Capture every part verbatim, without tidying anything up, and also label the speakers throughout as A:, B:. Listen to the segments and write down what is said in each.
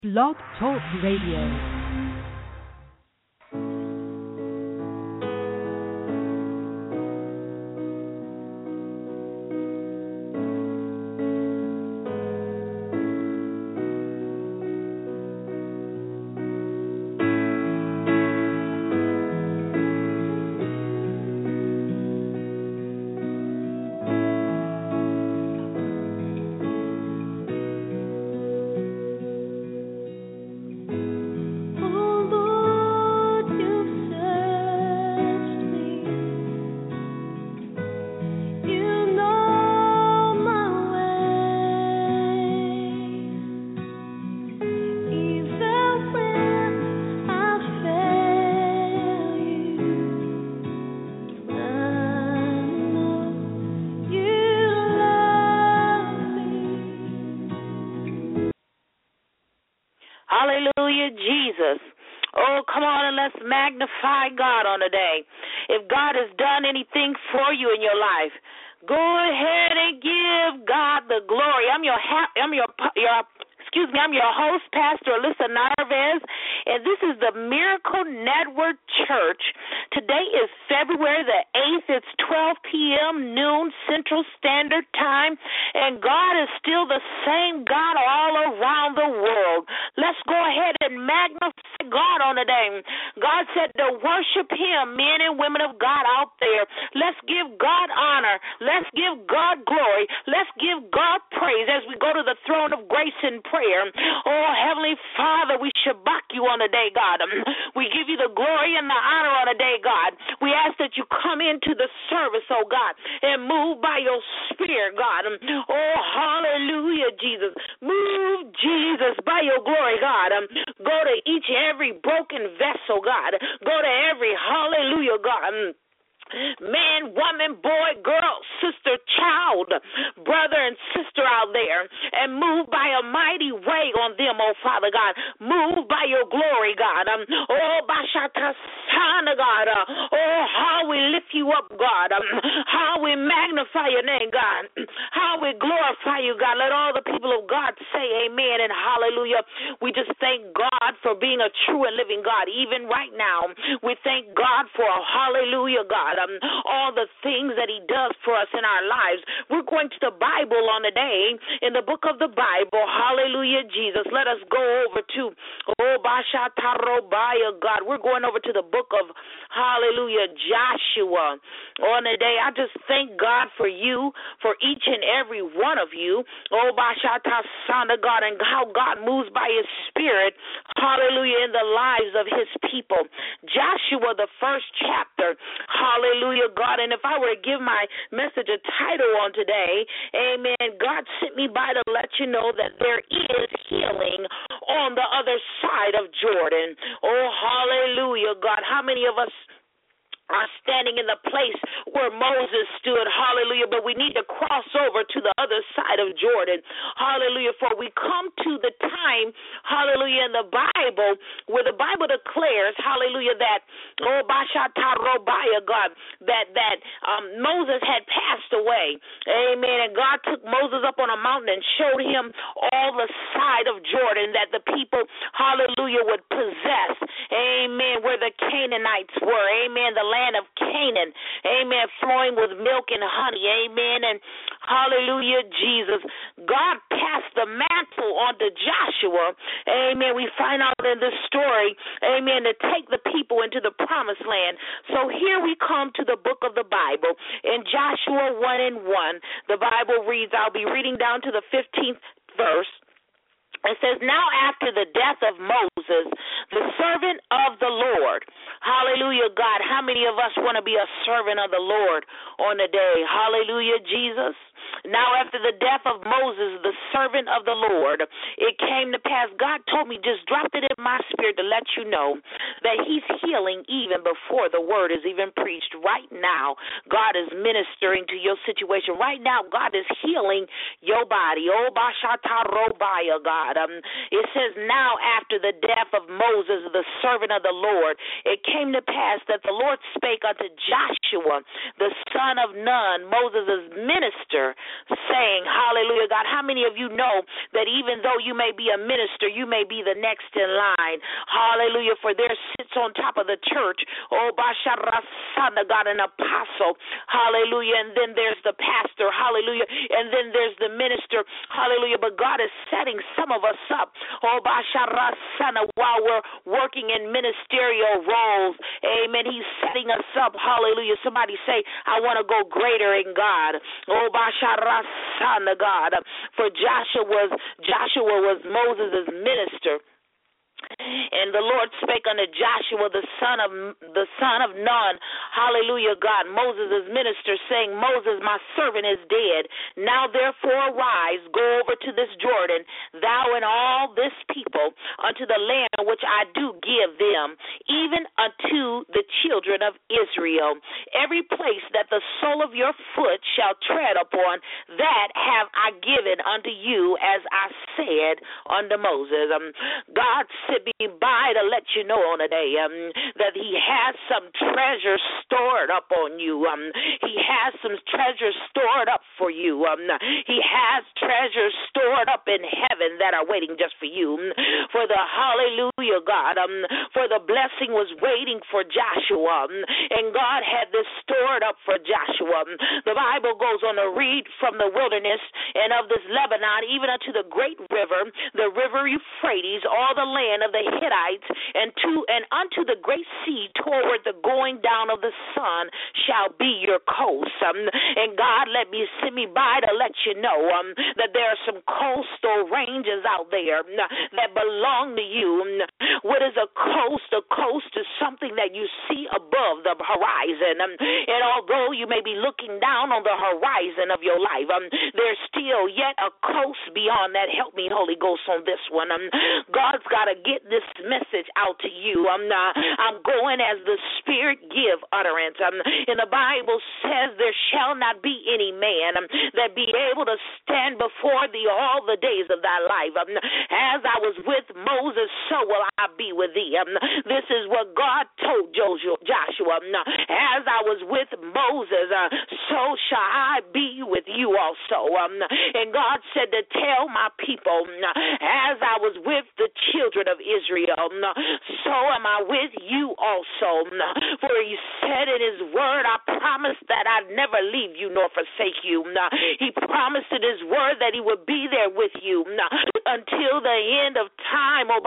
A: Blog Talk Radio.
B: Hallelujah, Jesus. Oh, come on and let's magnify God on the day. If God has done anything for you in your life, go ahead and give God the glory. I'm your, ha- I'm your, your, excuse me, I'm your host, Pastor Alyssa Narvez, and this is the Miracle Network Church. Today is February the eighth. It's twelve p.m. noon Central Standard Time, and God is still the same God all around the world. Let's go ahead and magnify God on the day. God said to worship Him, men and women of God out there. Let's give God honor. Let's give God glory. Let's give God praise as we go to the throne of grace in prayer. Oh, Heavenly Father, we shabak you on the day, God. We give you the glory and the honor on the day, God. We ask that you come into the service, oh God, and move by your spirit, God. Oh, hallelujah, Jesus. Move, Jesus, by your glory, God. Go to each and every broken vessel, God. Go to every, hallelujah, God. Man, woman, boy, girl, sister, child, brother, and sister out there, and move by a mighty way on them, oh Father God. Move by your glory, God. Um, oh, Bashatasana, God. Uh, oh, how we lift you up, God. Um, how we magnify your name, God. How we glorify you, God. Let all the people of God say amen and hallelujah. We just thank God for being a true and living God. Even right now, we thank God for a hallelujah, God. Um, all the things that He does for us in our lives. We're going to the Bible on the day, in the book of the Bible. Hallelujah, Jesus. Let us go over to, oh, Bashatarobaya, God. We're going over to the book of, hallelujah, Joshua on the day. I just thank God for you, for each and every one of you. Oh, Bashatasana, God, and how God moves by His Spirit, hallelujah, in the lives of His people. Joshua, the first chapter, hallelujah. Hallelujah, God. And if I were to give my message a title on today, amen, God sent me by to let you know that there is healing on the other side of Jordan. Oh, hallelujah, God. How many of us are standing in the place where Moses stood, hallelujah, but we need to cross over to the other side of Jordan, hallelujah, for we come to the time, hallelujah, in the Bible where the Bible declares, hallelujah, that, oh, Bashatarobaya, God, that, that um, Moses had passed away, amen, and God took Moses up on a mountain and showed him all the side of Jordan that the people, hallelujah, would possess, amen, where the Canaanites were, amen, the land of Canaan, amen, flowing with milk and honey, amen, and hallelujah, Jesus. God passed the mantle on to Joshua, amen. We find out in this story, amen, to take the people into the promised land. So here we come to the book of the Bible. In Joshua one and one, the Bible reads, I'll be reading down to the fifteenth verse. It says, now after the death of Moses, the servant of the Lord, hallelujah, God, how many of us want to be a servant of the Lord on the day? Hallelujah, Jesus. Now after the death of Moses, the servant of the Lord, it came to pass, God told me, just dropped it in my spirit to let you know that He's healing even before the word is even preached. Right now, God is ministering to your situation. Right now, God is healing your body. Oh, Bashatarobaya, God. Um, it says, now after the death of Moses, the servant of the Lord, it came to pass that the Lord spake unto Joshua, the son of Nun, Moses' minister, saying, hallelujah, God, how many of you know that even though you may be a minister, you may be the next in line, hallelujah, for there sits on top of the church, oh, Basharasana, God, an apostle, hallelujah, and then there's the pastor, hallelujah, and then there's the minister, hallelujah, but God is setting some of us up, oh, Basharasana, while we're working in ministerial roles, amen, he's setting us up, hallelujah. Somebody say, I want to go greater in God, oh, Basharasana, God, for Joshua was, Joshua was Moses' minister. And the Lord spake unto Joshua, the son of the son of Nun, hallelujah, God, Moses' minister, saying, Moses, my servant, is dead. Now therefore arise, go over to this Jordan, thou and all this people, unto the land which I do give them, even unto the children of Israel. Every place that the sole of your foot shall tread upon, that have I given unto you, as I said unto Moses. Um, God sit me by to let you know on a day um, that he has some treasure stored up on you. Um, he has some treasure stored up for you. Um, he has treasures stored up in heaven that are waiting just for you. For the hallelujah, God, um, for the blessing was waiting for Joshua, um, and God had this stored up for Joshua. Um, the Bible goes on to read from the wilderness and of this Lebanon, even unto the great river, the river Euphrates, all the land of the Hittites, and to and unto the great sea toward the going down of the sun shall be your coast. Um, and God let me send me by to let you know um, that there are some coastal ranges out there um, that belong to you. Um, what is a coast? A coast is something that you see above the horizon. Um, and although you may be looking down on the horizon of your life, um, there's still yet a coast beyond that. Help me, Holy Ghost, on this one. Um, God's got to get this message out to you. I'm not, I'm going as the Spirit give utterance. Um, and the Bible says there shall not be any man um, that be able to stand before thee all the days of thy life. Um, as I was with Moses, so will I be with thee. Um, this is what God told Joshua. Um, as I was with Moses, uh, so shall I be with you also. Um, and God said to tell my people, um, as I was with the children of Israel, so am I with you also. For he said in his word, I promised that I'd never leave you nor forsake you. He promised in his word that he would be there with you until the end of time. Oh,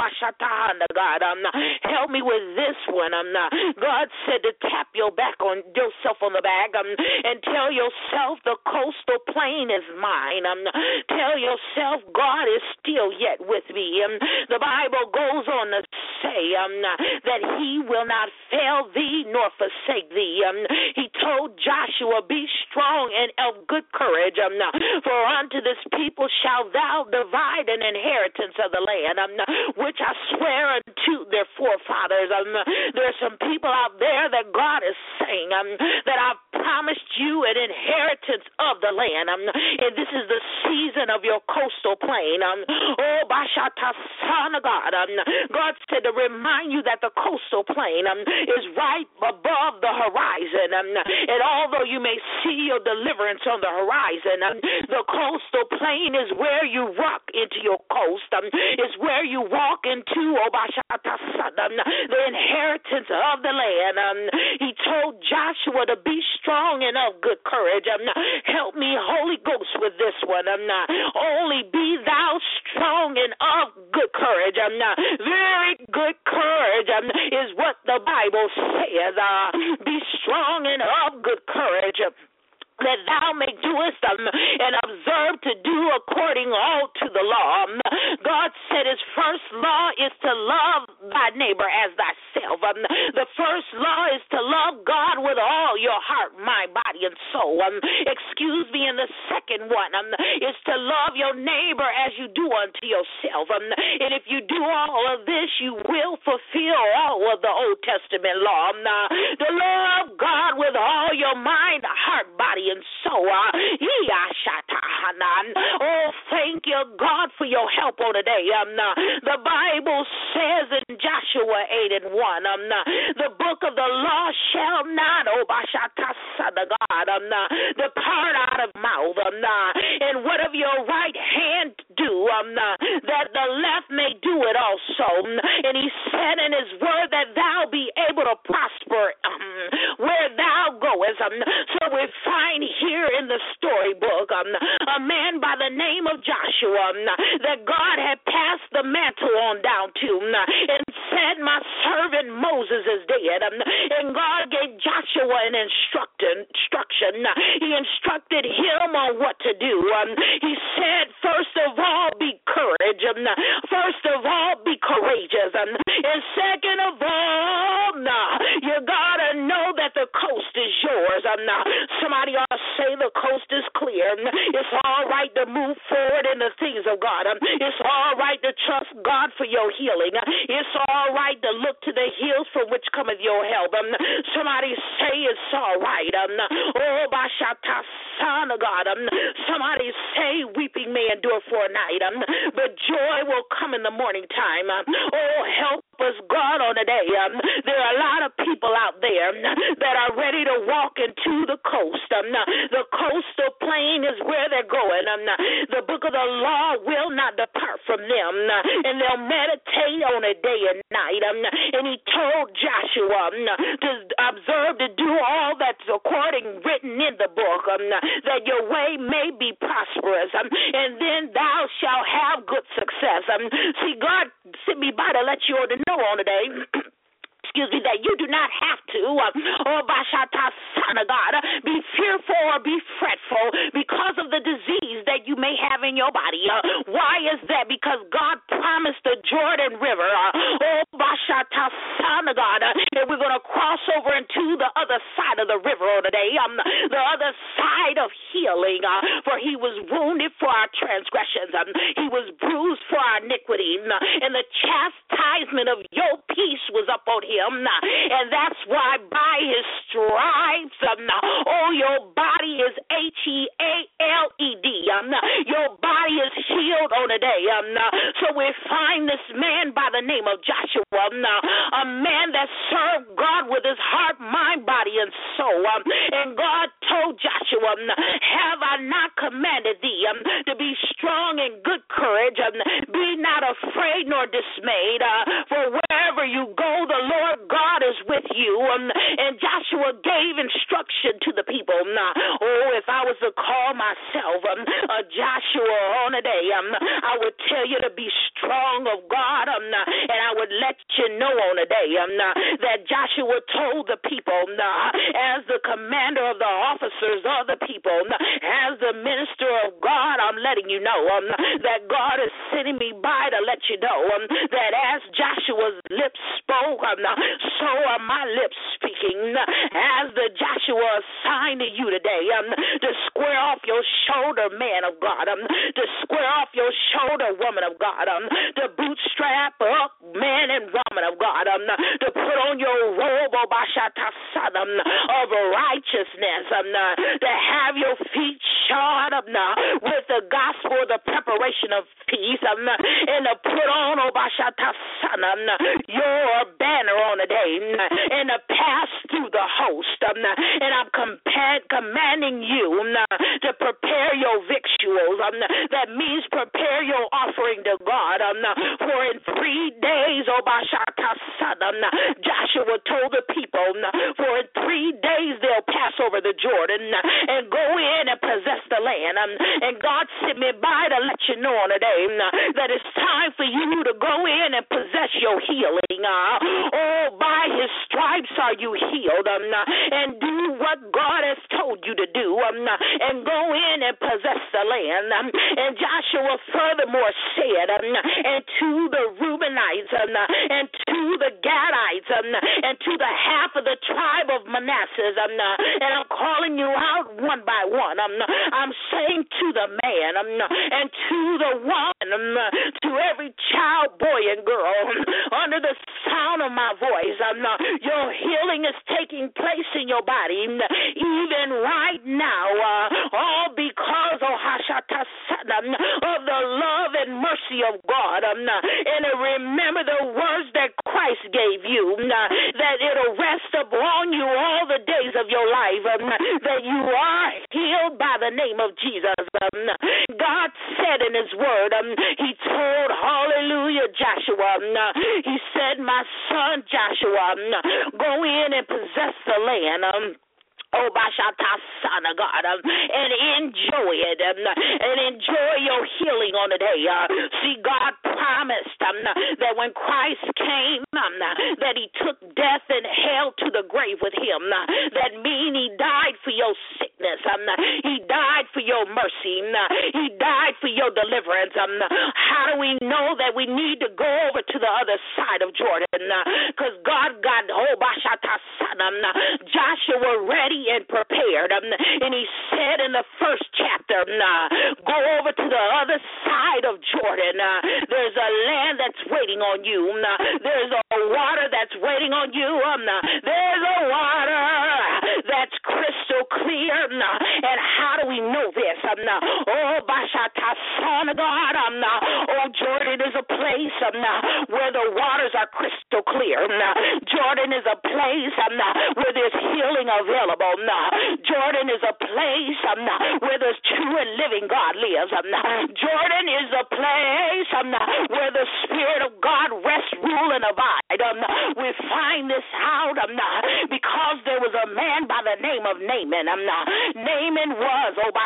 B: God, help me with this one. God said to tap your back on yourself on the back and tell yourself the coastal plain is mine. Tell yourself God is still yet with me. The Bible goes on to say um, that he will not fail thee nor forsake thee. Um, he told Joshua, be strong and of good courage, um, for unto this people shalt thou divide an inheritance of the land, um, which I swear unto their forefathers. Um, there are some people out there that God is saying um, that I've promised you an inheritance of the land, um, and this is the season of your coastal plain. Um, oh, Bashata, son of God, um, God said to remind you that the coastal plain um, is right above the horizon. Um, and although you may see your deliverance on the horizon, um, the coastal plain is where you rock into your coast. Um, it's where you walk into um, the inheritance of the land. Um, he told Joshua to be strong and of good courage. Um, help me, Holy Ghost, with this one. Um, only be thou strong and of good courage. Um, very good courage um, is what the Bible says. Uh, be strong and of good courage, that thou may doest um, and observe to do according all to the law. Um, God said his first law is to love thy neighbor as thyself. Um, the first law is to love God with all your heart, mind, body, and soul. Um, excuse me, and the second one um, is to love your neighbor as you do unto yourself. Um, and if you do all of this, you will fulfill all of the Old Testament law. Um, uh, to love God with all your mind, heart, body, body and soul. Uh, oh, thank you, God, for your help on today. Um, uh, the Bible says in Joshua eight and one, um, uh, the book of the law shall not, oh, God, um, uh, depart out of mouth, um, uh, and whatever your right hand do, um, uh, that the left may do it also. And he said in his word that thou be able to prosper um, where thou goest. Um, so we find here in the storybook um, a man by the name of Joshua um, that God had passed the mantle on down to um, and said, my servant Moses is dead. Um, and God gave Joshua an instruction. instruction. He instructed him on what to do. Um, he said, first of all, be courage. Um, first of all, be courageous. Um, and second of all, nah, you got to know that the coast is yours. Um, nah, somebody ought to say the coast is clear. Um, it's all right to move forward in the things of God. Um, it's all right to trust God for your healing. Uh, it's all right to look to the hills from which cometh your help. Um, somebody say it's all right. Um, oh, Bashata, son of God. Um, somebody say weeping may endure for a night, um, but joy will come in the morning time. Um, oh, help us, God, on the day. Um, there are a lot of people out there um, that are ready to walk into the coast. Um, the coastal plain is where they're going. Um, the book of the law will not depart from them, and they'll meditate on it day and night. Um, and he told Joshua um, to observe to do all that's according written in the book, um, that your way may be prosperous, um, and then thou shalt have good success. Um, see, God sent me by to let you all know on today. Excuse me, that you do not have to, uh, oh, Bashata, son of God, uh, be fearful or be fretful because of the disease that you may have in your body. Uh, why is that? Because God promised the Jordan River, uh, oh, Bashata, son of God, uh, and we're going to cross over into the other side of the river today, um, the other side of healing, uh, for he was wounded for our transgressions, um, he was bruised for our iniquity, uh, and the chastisement of your peace was upon him. And that's why by his stripes, um, oh, your body is H E A L E D. Um, your body is healed on a day. Um, so we find this man by the name of Joshua, um, a man that served God with his heart, mind, body, and soul. Um, and God told Joshua, um, have I not commanded thee um, to be strong and good courage? Um, be not afraid nor dismayed, uh, for wherever you go, the Lord God is with you. Um, and Joshua gave instruction to the people. Um, oh, if I was to call myself um, a Joshua on a day, um, I would tell you to be strong of God, um, and I would let you know on a day um, that Joshua told the people, um, as the commander of the officers of the people, um, as the minister of God, I'm letting you know um, that God is sending me by to let you know um, that as Joshua's lips spoke, um, so are my lips speaking. As the Joshua assigned to you today, um, to square off your shoulder, man of God, um, to square off your shoulder, woman of God, um, to bootstrap up, man and woman of God, um, to put on your robe of um, of righteousness, um, to have your feet shod up um, with the gospel, the preparation of peace, um, and to put on um, your banner on the day, and to pass through the host. Um, and I'm compa- commanding you um, to prepare your victuals. Um, that means prepare your offering to God. Um, for in three days, oh, um, Joshua told the people, um, for in three days they'll pass over the Jordan and go in and possess the land. Um, and God sent me by to let you know on the day um, that it's time for you to go in and possess your healing. Uh, oh, by his stripes are you healed, um, and do what God has told you to do, um, and go in and possess the land. Um, and Joshua furthermore said, um, and to the Reubenites, um, and to the Gadites, um, and to the half of the tribe of Manasseh, um, and I'm calling you out one by one. Um, I'm saying to the man, um, and to the woman, um, to every child, boy, and girl, um, under the sound of my voice, um, your healing is taking place in your body, even right now, uh, all because oh, of the love and mercy of God. Um, and remember the words that Christ gave you, that it'll rest upon you all the days of your life, um, that you are healed by the name of Jesus. Um, God said in his word, um, he told, hallelujah, Joshua, um, he said, my son Joshua, um, go in and possess the land. Um, Oh, Bashata, son of God, um, and enjoy it, um, and enjoy your healing on the day. Uh, see, God promised um, that when Christ came, um, that he took death and hell to the grave with him. Uh, that means he died for your sickness. Um, he died for your mercy. Um, he died for your deliverance. Um, how do we know that we need to go over to the other side of Jordan? Because uh, God got, oh, Bashata, son, um, Joshua ready and prepared, um, and he said in the first chapter, uh, go over to the other side of Jordan. Uh, there's a land that's waiting on you. Uh, there's a water that's waiting on you. Um, uh, there's a water that's crystal clear. Uh, and how do we know this? Um, uh, oh, Bashata, son of God. Um, uh, oh, Jordan is a place um, uh, where the waters are crystal clear. Um, uh, Jordan is a place um, uh, where there's healing available. Um, Jordan is a place um, where the true and living God lives. Um, Jordan is a place um, where the Spirit of God rests, rule, and abide. Um, we find this out um, because there was a man by the name of Naaman. Um, Naaman was oh,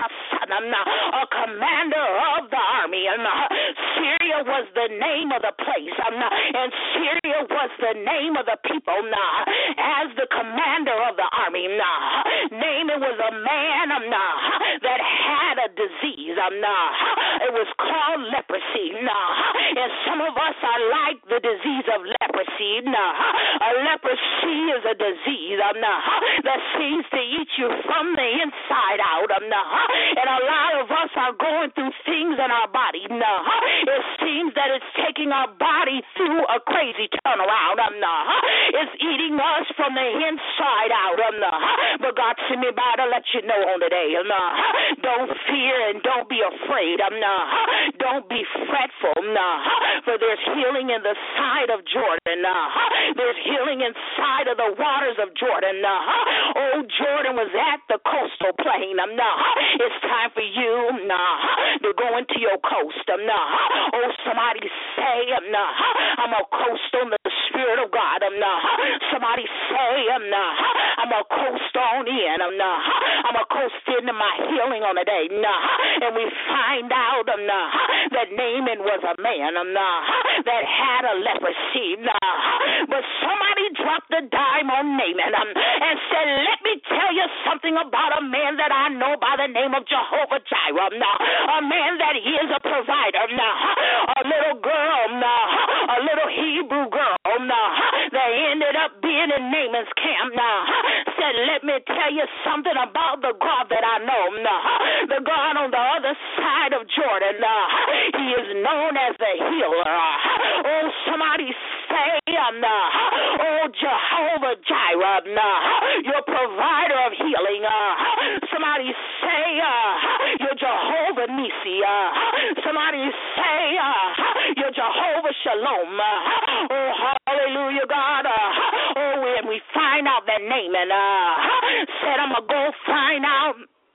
B: um, a commander of the army. Um, Syria was the name of the place, um, and Syria was the name of the people. Um, as the commander of the army, Nah. Naaman was a man um, nah, that had a disease. Um, nah. It was called leprosy. Nah. And some of us are like the disease of leprosy. Nah. A leprosy is a disease um, nah, that seems to eat you from the inside out. Um, nah. And a lot of us are going through things in our body. Nah. It seems that it's taking our body through a crazy turnaround. Um, nah. It's eating us from the inside out. Um, nah. But God sent me by to let you know on today. Um, uh, don't fear and don't be afraid. Um, uh, don't be fretful. Um, uh, for there's healing in the side of Jordan. Uh, there's healing inside of the waters of Jordan. Uh, oh, Jordan was at the coastal plain. Um, uh, it's time for you um, uh, to go into your coast. Um, uh, oh, somebody say, um, uh, I'm a coast on the Spirit of God. Um, uh, somebody say, um, uh, I'm a coast on in. Um, nah. I'm a coast into my healing on a day. Nah. And we find out um, nah, that Naaman was a man um, nah, that had a leprosy. Nah. But somebody dropped a dime on Naaman um, and said, let me tell you something about a man that I know by the name of Jehovah Jireh. Nah. A man that he is a provider. Nah. A little girl, nah, a little Hebrew girl nah, that ended up being in Naaman's camp. Nah. Said, let me tell you something about the God that I know. Nah. The God on the other side of Jordan. Nah. He is known as the healer. Oh, somebody say, nah. Oh, Jehovah Jireh, nah. Your provider of healing. Uh. Somebody say, uh, you're Jehovah Nisi. Uh. Somebody say, uh, you're Jehovah Shalom. Uh. Oh, hallelujah, God. Uh. Oh, and we find out that Naaman uh, said, I'm going to go find out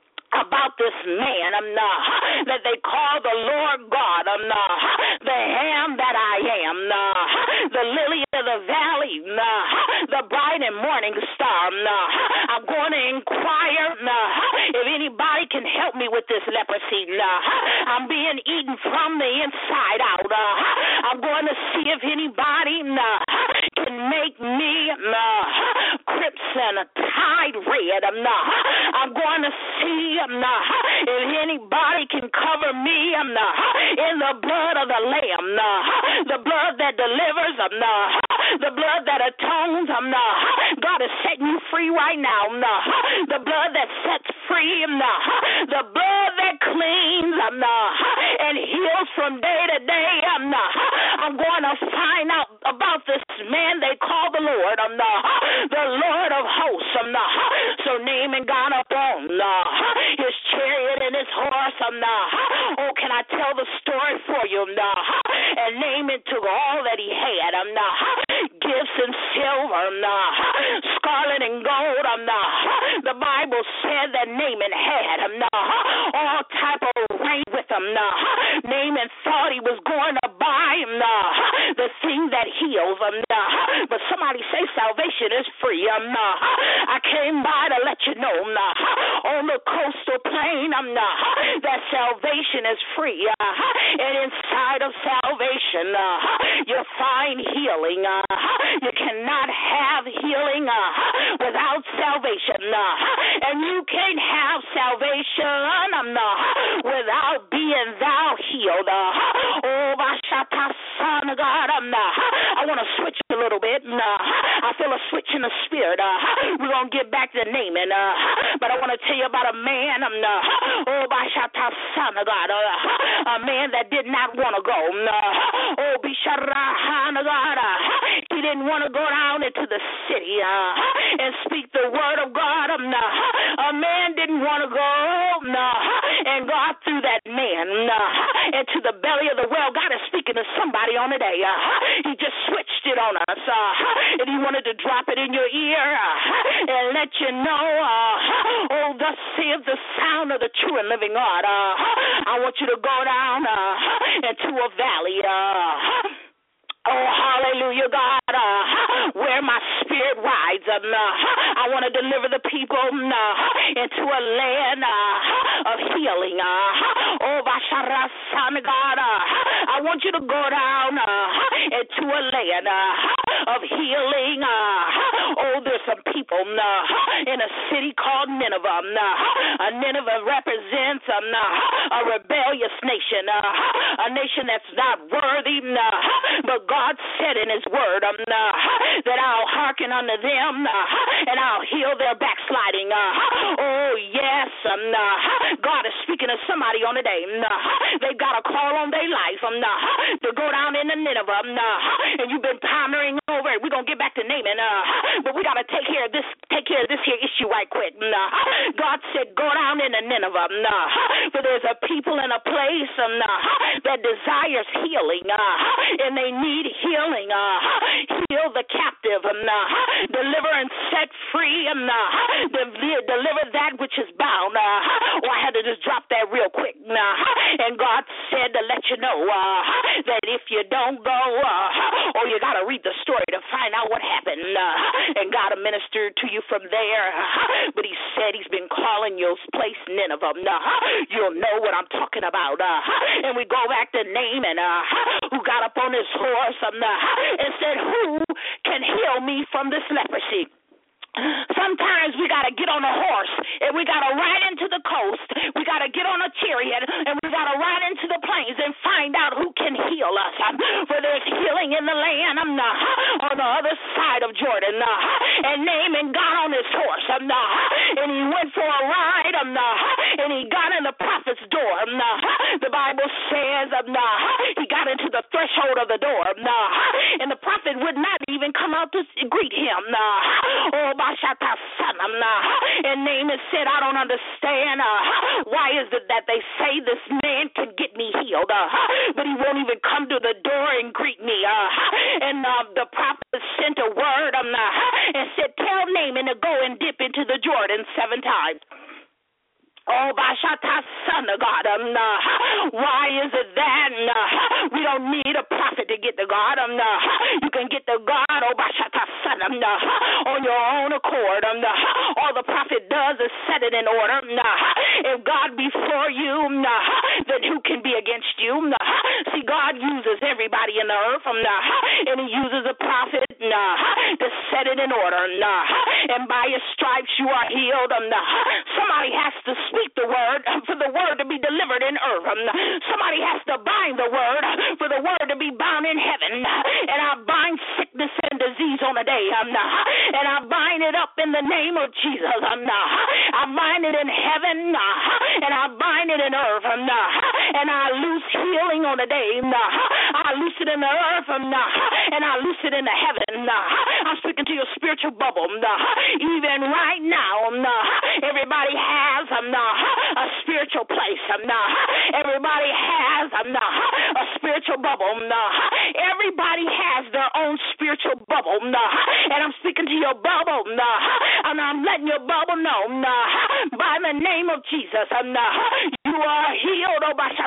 B: about this man um, nah, that they call the Lord God, um, nah, the Am that I am, nah, the lily of the valley, nah, the bright and morning star. Nah. I'm going to inquire nah, if anybody can help me with this leprosy. Nah. I'm being eaten from the inside out. Uh, I'm going to see if anybody nah, can make me nah, crimson, tide red. Nah. I'm going to see nah, if anybody can cover me nah, in the blood of the Lamb, nah, the blood that delivers, nah, the blood that atones. Nah. God is setting you free right now. Nah. The blood that sets free. Nah. The blood that cleans um, and heals from day to day. Um, I'm going to find out about this man they call the Lord, um, the Lord of hosts. Um, so Naaman got up on his chariot and his horse. Um, oh, can I tell the story for you? Um, and Naaman took all that he had, um, gifts and silver, um, scarlet and gold. Um, the Bible said that Naaman had um, all type of rain with him. Naaman thought he was going to buy him the thing that heals him. But somebody say salvation is free. Um, I came by to let you know on the coastal plain um, that salvation is free. Uh, and inside of salvation, uh, you'll find healing. Uh, you cannot have healing uh, without salvation. Uh, and you can't have salvation um, uh, without being thou healed. Uh, oh, Bashata, son of God. Um, uh, I want to switch a little bit. Uh, I feel a switch in the spirit. Uh, we're going to get back to Naaman. Uh, but I want to tell you about a man. Um, uh, oh, Bashata, son of God. Uh, a man that did not want to go. Uh, oh, Bishara, God. Uh, he didn't want to go down into the city uh, and speak the word of God. Um, uh, a man didn't want to go. Uh, and God threw that man uh, into the belly of the well. God is speaking to somebody on the day. Uh, he just switched it on us. Uh, and he wanted to drop it in your ear uh, and let you know, uh, oh, thus saith the sound of the true and living God. Uh, I want you to go down uh, into a valley. Uh, Oh, hallelujah, God, uh, where my spirit rides. Um, uh, I want to deliver the people uh, into a land uh, of healing. Uh, oh, Bashara, son of God, uh, I want you to go down uh, into a land uh, of healing. Uh, oh, there's some people uh, in a city called Nineveh. Uh, Nineveh represents um, uh, a rebellious nation, uh, a nation that's not worthy, uh, but God God said in his word um, uh, that I'll hearken unto them uh, and I'll heal their backsliding. Uh, oh, yes. Um, uh, God is speaking to somebody on the day. Um, uh, they've got a call on their life um, uh, to go down into Nineveh. Um, uh, and you've been pondering over it. We're going to get back to Naaman, uh, but we got to take care of this take care of this here issue right quick. Um, uh, God said, go down into Nineveh. Um, uh, for there's a people in a place um, uh, that desires healing, uh, and they need healing, uh, heal the captive, um, uh, deliver and set free, um, uh, de- deliver that which is bound. Uh, well, I had to just drop that real quick. Uh, and God said to let you know uh, that if you don't go, uh, or you got to read the story to find out what happened, uh, and God will minister to you from there. Uh, but he said he's been calling your place Nineveh. Uh, you'll know what I'm talking about. Uh, and we go back to Naaman, uh, who got up on his horse and said, who can heal me from this leprosy? Sometimes we got to get on a horse and we got to ride into the coast. We got to get on a chariot and we got to ride into the plains and find out who can heal us. Um, for there's healing in the land um, uh, on the other side of Jordan. Uh, and Naaman got on his horse um, uh, and he went for a ride um, uh, and he got in the prophet's door. Um, uh, the Bible says um, uh, he got into the threshold of the door um, uh, and the prophet would not even come out to greet him. Uh, oh, and Naaman said, I don't understand. Uh, why is it that they say this man can get me healed, uh, but he won't even come to the door and greet me? Uh, and uh, the prophet sent a word um, uh, and said, tell Naaman to go and dip into the Jordan seven times. Oh, Bashata, son of God, um, uh, why is it that uh, we don't need a prophet to get to God? Um, uh, you can get to God, oh, Bashata, son, um, uh, on your own accord. Um, uh, all the prophet does is set it in order. Um, uh, if God be for you, um, uh, then who can be against you? Um, uh, see, God uses everybody in the earth, um, uh, and he uses a prophet um, uh, to set it in order. Um, uh, and by his stripes you are healed. Um, uh, somebody has to speak Speak the word for the word to be delivered in earth. Somebody has to bind the word for the word to be bound in heaven. And I bind sickness and disease on a day. And I bind it up in the name of Jesus. I I bind it in heaven, and I bind it in earth, and I loose healing on the day. I loose it in the earth, and I loose it in the heaven. I'm speaking to your spiritual bubble. Even right now, everybody has a spiritual place. Everybody has a spiritual bubble. Everybody has their own spiritual bubble. And I'm speaking to your bubble. And I'm letting your bubble know by the name of Jesus. You are healed.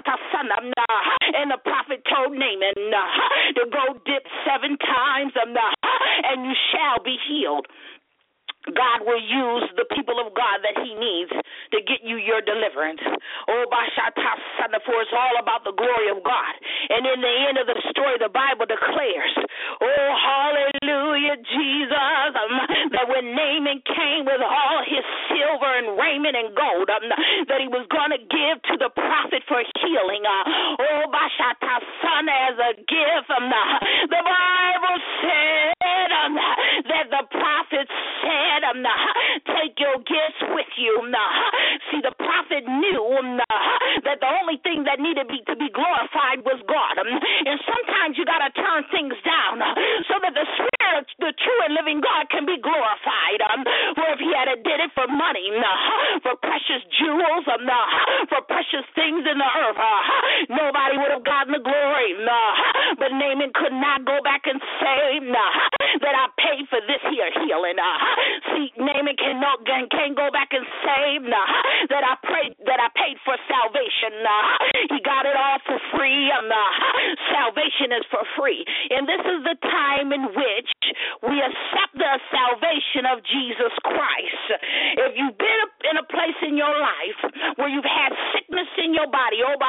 B: And the prophet told Naaman to go dip seven times and you shall be healed. God will use the people of God that he needs to get you your deliverance. Oh, for it's all about the glory of God. And in the end of the story, the Bible declares, oh, hallelujah, Jesus, um, that when Naaman came with all his silver and raiment and gold, um, that he was going to give to the prophet for healing. Uh, oh, son, as a gift. Um, the Bible said um, that the prophet said, Um, take your gifts with you. Um, see, the prophet knew um, that the only thing that needed be, to be glorified was God. Um, and sometimes you got to turn things down uh, so that the spirit, the true and living God can be glorified. Um, or if he had did it for money, um, for precious jewels, um, for precious things in the earth, uh, nobody would have gotten the glory. Um, but Naaman could not go back and say um, that I paid for this here healing. Uh, See, Naaman cannot can't go back and say nah, that I prayed that I paid for salvation. Nah. He got it all for free. Nah. Salvation is for free, and this is the time in which we accept the salvation of Jesus Christ. If you've been in a place in your life where you've had sickness in your body, oh,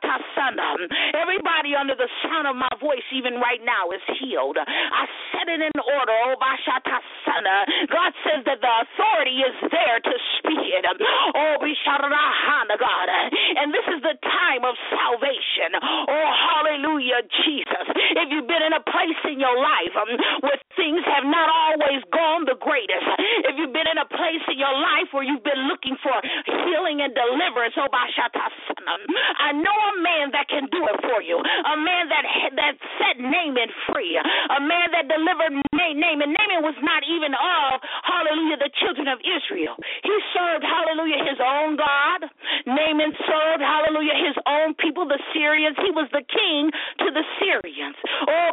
B: everybody under the sound of my voice, even right now, is healed. I set it in order. Oh, God says that the authority is there to speak it. Oh, God. And this is the time of salvation. Oh, hallelujah, Jesus. If you've been in a place in your life um, where things have not always gone the greatest, if you've been in a place in your life where you've been looking for healing and deliverance, oh, I know a man that can do it for you, a man that that set Naaman free, a man that delivered Naaman. Naaman was not even of, hallelujah, the children of Israel. He served, hallelujah, his own God. Naaman served, hallelujah, his own people, the Syrians. He was the king to the Syrians. Oh,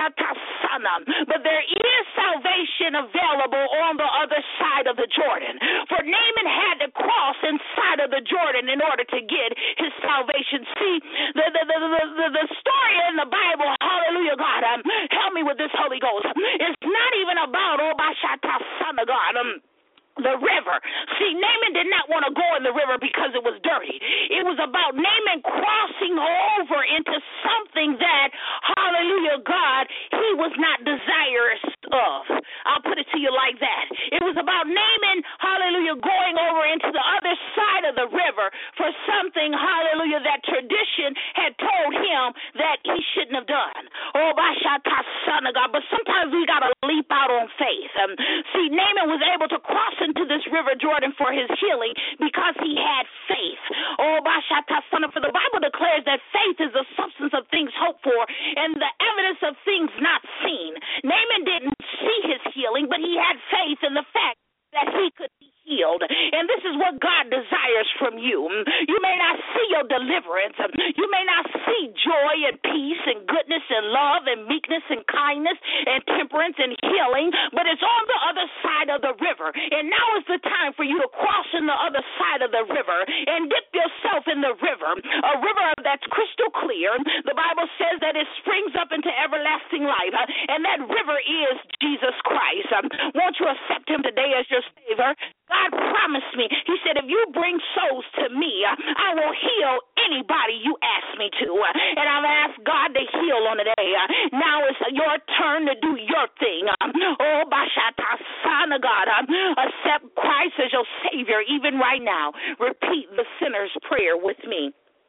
B: but there is salvation available on the other side of the Jordan. For Naaman had to cross inside of the Jordan in order to get his salvation. See, the the the, the, the story in the Bible, hallelujah, God, um, help me with this, Holy Ghost. It's not even about, oh, son of God, um, the river. See, Naaman did not want to go in the river because it was dirty. It was about Naaman crossing over into something that, hallelujah, God, he was not desirous of. I'll put it to you like that. It was about Naaman, hallelujah, going over into the other side of the river for something, hallelujah, that tradition had told him that he shouldn't have done. Oh, son of God. But sometimes we got to leap out on faith. Um, see, Naaman was able to cross into this river Jordan for his healing because he had faith. Oh, for the Bible declares that faith is the substance of things hoped for and the evidence of things not seen. Naaman didn't see his healing, but he had faith in the fact that he could be healed. And this is what God desires from you. You may not see your deliverance. You may not see joy and peace and goodness and love and meekness and kindness and temperance and healing, but it's on the other side of the river. And now is the time for you to cross in the other side of the river and dip yourself in the river, a river that's crystal clear. The Bible says that it springs up into everlasting life, and that river is Jesus Christ. Won't you accept him today as your Savior? God promised me. He said, if you bring souls to me, I will heal anybody you ask me to. And I've asked God to heal on today. Now it's your turn to do your thing. Oh, Bashata, Son of God, accept Christ as your Savior even right now. Repeat the sinner's prayer with me.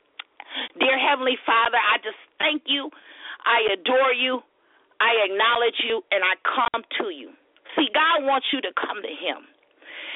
B: Dear Heavenly Father, I just thank you. I adore you. I acknowledge you, and I come to you. See, God wants you to come to him.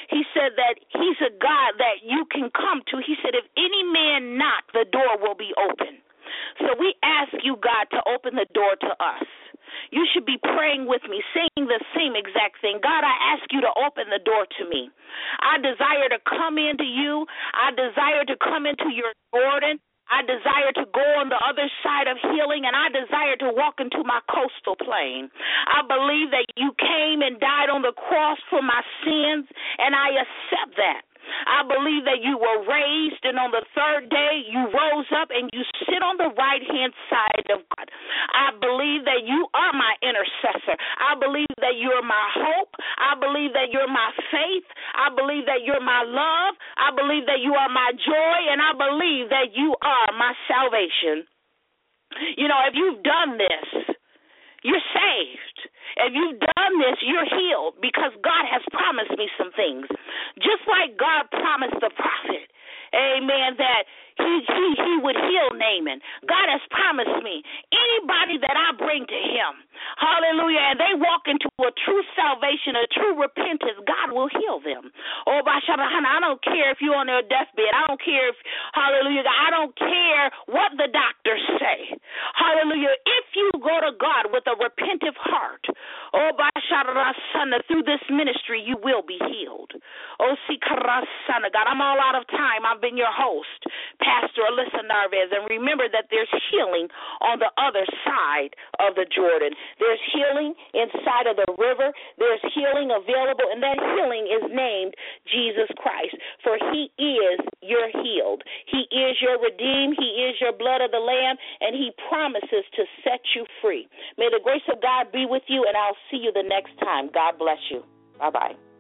B: He said that he's a God that you can come to. He said, if any man knock, the door will be open. So we ask you, God, to open the door to us. You should be praying with me, saying the same exact thing. God, I ask you to open the door to me. I desire to come into you. I desire to come into your Jordan. I desire to go on the other side of healing, and I desire to walk into my coastal plain. I believe that you came and died on the cross for my sins, and I accept that. I believe that you were raised, and on the third day you rose up and you sit on the right-hand side of God. I believe that you are my intercessor. I believe that you're my hope. I believe that you're my faith. I believe that you're my love. I believe that you are my joy, and I believe that you are my salvation. You know, if you've done this, you're saved. If you've done this, you're healed because God has promised me some things. Just like God promised the prophet, amen, that he, he, he would heal Naaman. God has promised me anybody that I bring to him, hallelujah, and they walk into a true salvation, a true repentance, God will heal them. Oh, I don't care if you're on their deathbed. I don't care if, hallelujah, I don't care what the doctors say. Hallelujah. If you go to God with a repentant heart, oh, through this ministry, you will be healed. Oh, God, I'm all out of time. I've been your host, Pastor Alyssa Narvez, and remember that there's healing on the other side of the Jordan. There's healing inside of the river. There's healing available, and that healing is named Jesus Christ, for he is your healed. He is your redeemed. He is your blood of the Lamb, and he promises to set you free. May the grace of God be with you, and I'll see you the next time. God bless you. Bye-bye.